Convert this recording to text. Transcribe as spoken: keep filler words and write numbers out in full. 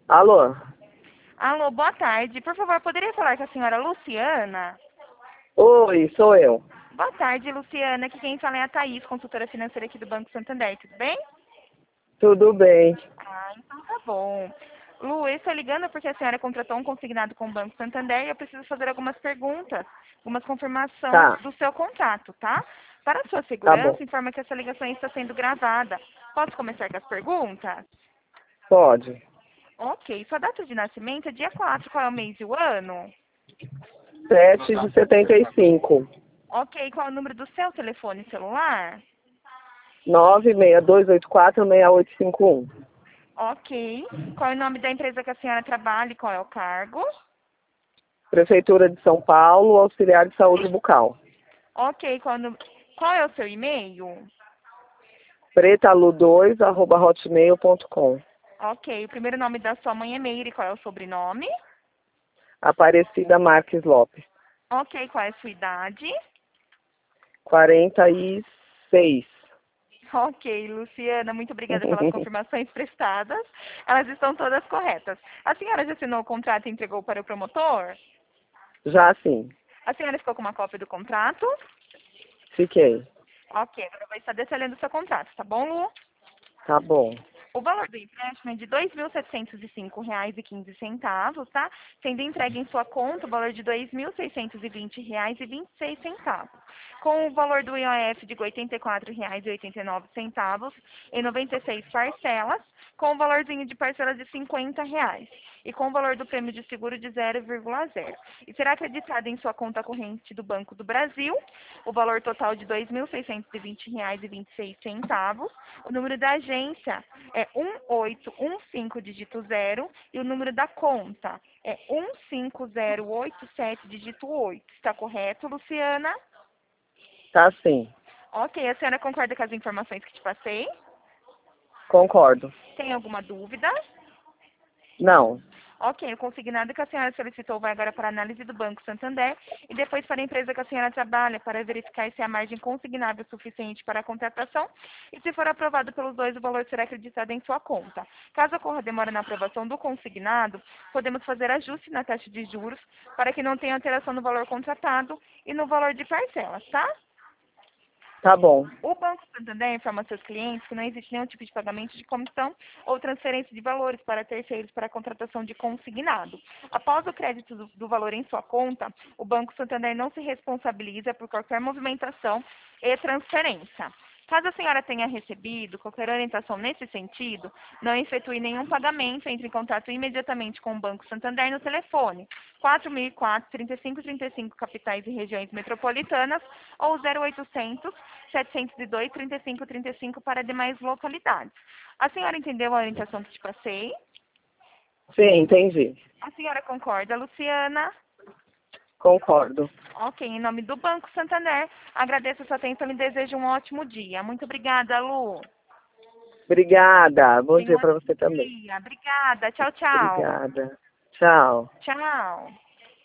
Alô? Alô, boa tarde. Por favor, poderia falar com a senhora Luciana? Oi, sou eu. Boa tarde, Luciana. Aqui quem fala é a Thaís, consultora financeira aqui do Banco Santander. Tudo bem? Tudo bem? Ah, então tá bom. Lu, eu estou ligando porque a senhora contratou um consignado com o Banco Santander e eu preciso fazer algumas perguntas, algumas confirmações Tá, do seu contrato, tá? Para a sua tá bom. segurança, informa que essa ligação está sendo gravada. Posso começar com as perguntas? Pode. Ok. Sua data de nascimento é dia quatro. Qual é o mês e o ano? Sete de setenta e cinco. Ok. Qual é o número do seu telefone celular? Nove seis dois oito quatro seis oito cinco um. Ok. Qual é o nome da empresa que a senhora trabalha e qual é o cargo? Prefeitura de São Paulo, auxiliar de saúde bucal. Ok. Qual, é o nu- qual é o seu e-mail? pretalu dois arroba hotmail ponto com. Ok. O primeiro nome da sua mãe é Meire. Qual é o sobrenome? Aparecida Marques Lopes. Ok. Qual é a sua idade? Quarenta e seis. Ok, Luciana, muito obrigada pelas confirmações prestadas. Elas estão todas corretas. A senhora já assinou o contrato e entregou para o promotor? Já sim. A senhora ficou com uma cópia do contrato? Fiquei. Ok, agora vai estar detalhando o seu contrato, tá bom, Lu? Tá bom. O valor do empréstimo é de dois mil setecentos e cinco reais e quinze centavos, tá? Sendo entregue em sua conta o valor de dois mil seiscentos e vinte reais e vinte e seis centavos. Com o valor do I O F de oitenta e quatro reais e oitenta e nove centavos em noventa e seis parcelas, com o valorzinho de parcelas de cinquenta reais. E com o valor do prêmio de seguro de zero vírgula zero. E será acreditado em sua conta corrente do Banco do Brasil o valor total de dois mil seiscentos e vinte reais e vinte e seis centavos. O número da agência é um oito um cinco dígito zero e o número da conta é um cinco zero oito sete dígito oito. Está correto, Luciana? Tá sim. Ok, a senhora concorda com as informações que te passei? Concordo. Tem alguma dúvida? Não. Ok, o consignado que a senhora solicitou vai agora para a análise do Banco Santander e depois para a empresa que a senhora trabalha para verificar se a margem consignável é suficiente para a contratação e se for aprovado pelos dois, o valor será acreditado em sua conta. Caso ocorra demora na aprovação do consignado, podemos fazer ajuste na taxa de juros para que não tenha alteração no valor contratado e no valor de parcelas, tá? Tá bom. O Banco Santander informa seus clientes que não existe nenhum tipo de pagamento de comissão ou transferência de valores para terceiros para a contratação de consignado. Após o crédito do, do valor em sua conta, o Banco Santander não se responsabiliza por qualquer movimentação e transferência. Caso a senhora tenha recebido qualquer orientação nesse sentido, não efetue nenhum pagamento, entre em contato imediatamente com o Banco Santander no telefone quatro mil e quatro, trinta e cinco trinta e cinco capitais e regiões metropolitanas ou zero oitocentos, setecentos e dois, trinta e cinco trinta e cinco para demais localidades. A senhora entendeu a orientação que te passei? Sim, entendi. A senhora concorda, Luciana? Concordo. Ok, em nome do Banco Santander, agradeço a sua atenção e desejo um ótimo dia. Muito obrigada, Lu. Obrigada. Bom Tenha um dia para você ótimo também. dia. Obrigada. Tchau, tchau. Obrigada. Tchau. Tchau.